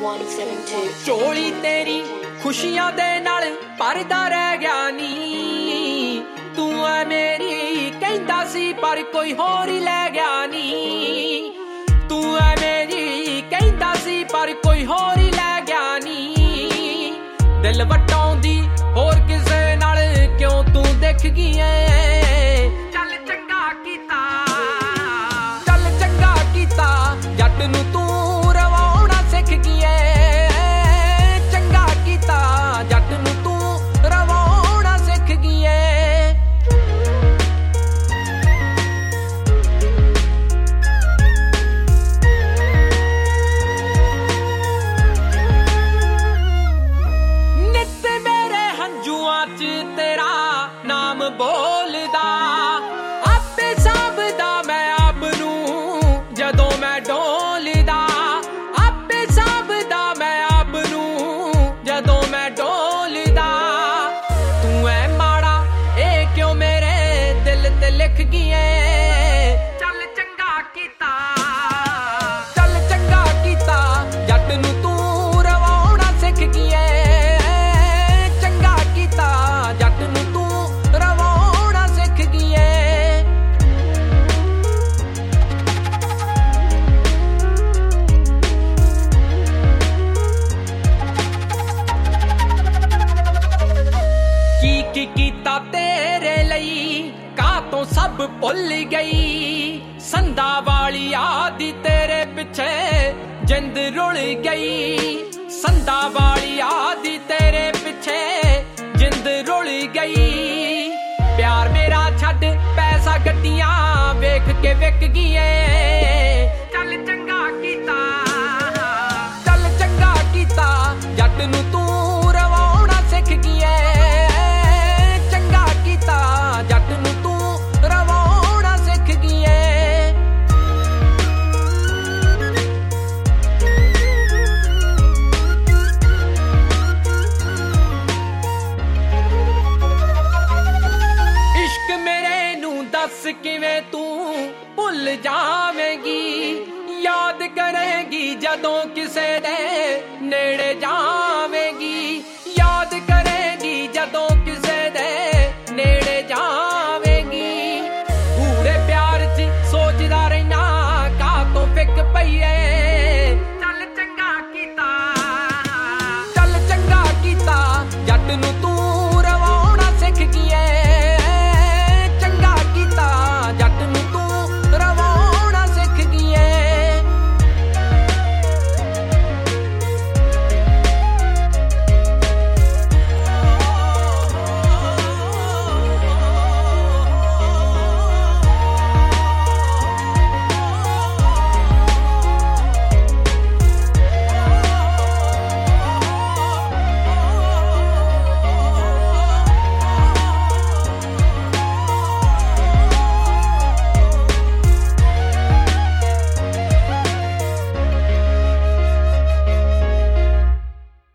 172 ਝੋਲੀ ਤੇਰੀ ਖੁਸ਼ੀਆਂ ਦੇ ਨਾਲ ਭਰਦਾ ਰਹਿ ਗਿਆ ਨੀ ਤੂੰ ਐ ਮੇਰੀ ਕਹਿੰਦਾ ਸੀ ਪਰ ਕੋਈ ਹੋਰ ਹੀ ਲੈ ਗਿਆ ਨੀ ਤੂੰ ਐ ਮੇਰੀ ਕਹਿੰਦਾ ਸੀ ਪਰ ਕੋਈ ਹੋਰ ਹੀ ਲੈ ਗਿਆ ਨੀ ਦਿਲ ਵਟਾਉਂਦੀ ਹੋਰ ਕਿਸੇ ਨਾਲ ਕਿਉਂ ਤੂੰ ਦਿਖ ਗਈ ਐ ਚੱਲ ਚੰਗਾ ਕੀਤਾ ਜੱਟ ਨੂੰ ਤੂੰ ਰਵਾਉਣਾ ਸਿੱਖ ਗਈ ਐ ਚੰਗਾ ਕੀਤਾ ਜੱਟ ਨੂੰ ਤੂੰ ਰਵਾਉਣਾ ਸਿੱਖ ਗਈ ਐ ਨਿੱਤ ਮੇਰੇ ਹੰਝੂਆਂ 'ਚ ਤੇਰਾ ਨਾਮ ਬੋਲਦਾ ਆਪੇ ਸਾਂਭਦਾ ਮੈਂ ਆਪ ਨੂੰ ਜਦੋਂ ਮੈਂ ਡੋਲਦਾ ਆਪੇ ਸਾਂਭਦਾ ਮੈਂ ਆਪ ਨੂੰ ਜਦੋਂ ਮੈਂ ਡੋਲਦਾ ਤੂੰ ਐ ਮਾੜਾ ਇਹ ਕਿਉਂ ਮੇਰੇ ਦਿਲ ਤੇ ਲਿਖ ਗਈ ਐ ਚੱਲ ਚੰਗਾ ਕੀਤਾ ਜੱਟ ਨੂੰ ਤੂੰ ਰਵਾਉਣਾ ਸਿੱਖ ਗਈ ਐ ਚੰਗਾ ਕੀਤਾ ਜੱਟ ਨੂੰ ਤੂੰ ਰਵਾਉਣਾ ਸਿੱਖ ਗਈ ਐ ਕੀ ਕੀਤਾ ਤੇਰੇ ਲਈ ਕਾਤੋਂ ਸਭ ਭੁੱਲ ਗਈ ਸੰਦਾ ਵਾਲੀ ਆਦੀ ਤੇਰੇ ਪਿੱਛੇ ਜਿੰਦ ਰੁਲ ਗਈ ਸੰਦਾ ਵਾਲੀ ਆਦੀ ਤੇਰੇ ਪਿੱਛੇ ਜਿੰਦ ਰੁਲ ਗਈ ਪਿਆਰ ਮੇਰਾ ਛੱਡ ਪੈਸਾ ਗੱਡੀਆਂ ਵੇਖ ਕੇ ਵਿਕ ਗਈ ਏ ਚੱਲ ਚੰਗਾ ਕੀਤਾ ਜੱਟ ਨੂੰ ਤੂੰ ਰਵਾਉਣਾ ਸਿੱਖ ਗਈ ਏ ਚੰਗਾ ਕੀਤਾ ਜੱਟ ਨੂੰ ਤੂੰ ਰਵਾਉਣਾ ਸਿੱਖ ਗਈ ਏ ਇਸ਼ਕ ਮੇਰੇ ਨੂੰ ਦੱਸ ਕਿਵੇਂ ਤੂੰ ਭੁੱਲ ਜਾਵੇਂਗੀ ਯਾਦ ਕਰੇਗੀ ਜਦੋਂ ਕਿਸੇ ਦੇ ਨੇੜੇ ਜਾਵੇਂ